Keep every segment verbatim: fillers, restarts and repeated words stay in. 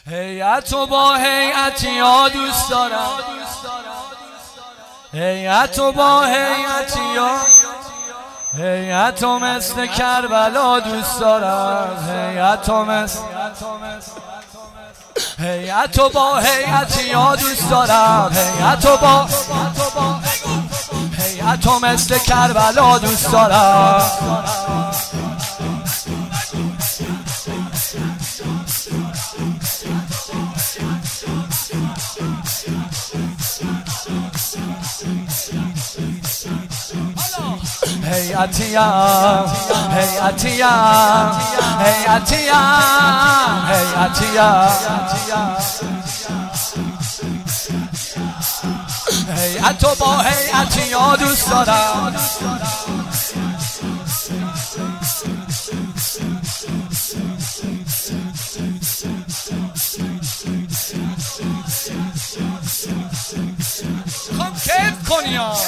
هیئتو با هیئتیا دوست دارم، هیئتو با هیئتیا، هیئتو مثل کربلا دوست دارم، هیئتو مثل هیئتو با هیئتیا دوست دارم، هیئتو با هیئتو مثل کربلا دوست دارم. هیئتیا هیئتیا هیئتیا هیئتیا هیئتو با هیئتیا دوست دارم. خب کیف کنی ها.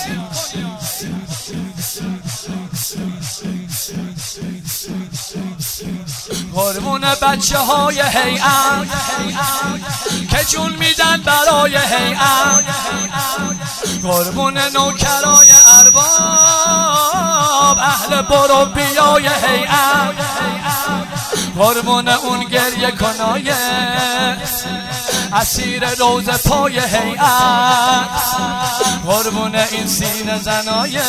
قربون بچه های هیئت که جون میدن برای هیئت، قربون نوکرای ارباب اهل بربیای هیئت، قربون اون گریه کنای اسیر روز پای هیئت، قربون این سینه زنای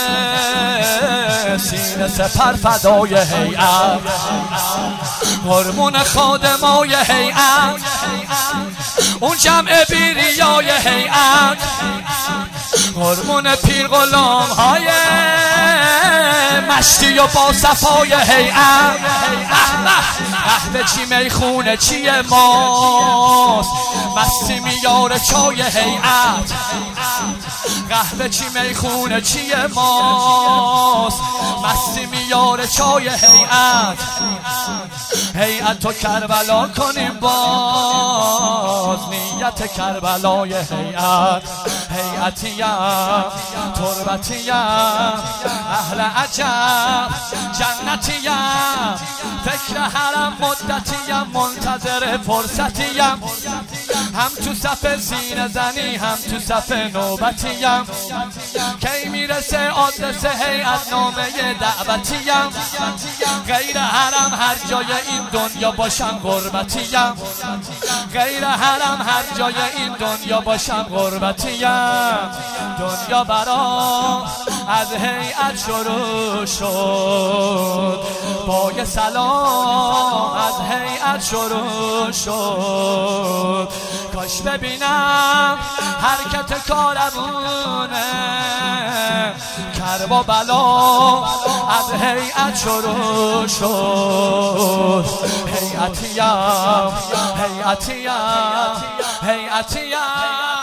سینه سپر فدای هیئت، قربون خادمای هیئت، اون جمع بیریای هیئت، قربون پیر غلام های مشتی و با صفای هیئت. قهوه چی میخونه چی ماست، مستی میاره چای هیئت، قهوه چی میخونه چی ماست، مستی میاره چای هیئت. هیئت و کربلا کنیم باز، نیت کربلای هیئت. هیئتیم تربتیم اهل عجب جنتیم، فکر حرم مدتیم منتظر فرصتیم، هم تو صف سینه زنی هم تو صف نوبتیم، کی میرسه آدرس هیئت نامه دعوتیم، غیر حرم هر جای این دنیا باشم غربتیم، غیر حرم هر جای این دنیا باشم غربتیم. دنیا برام از هیئت شروع شد، با یه سلام از هیئت شروع شد، کاش ببینم حرکت کارمونه، کرب و بلا از هیئت شروع شد. هیئتیم هیئتیم هیئتیم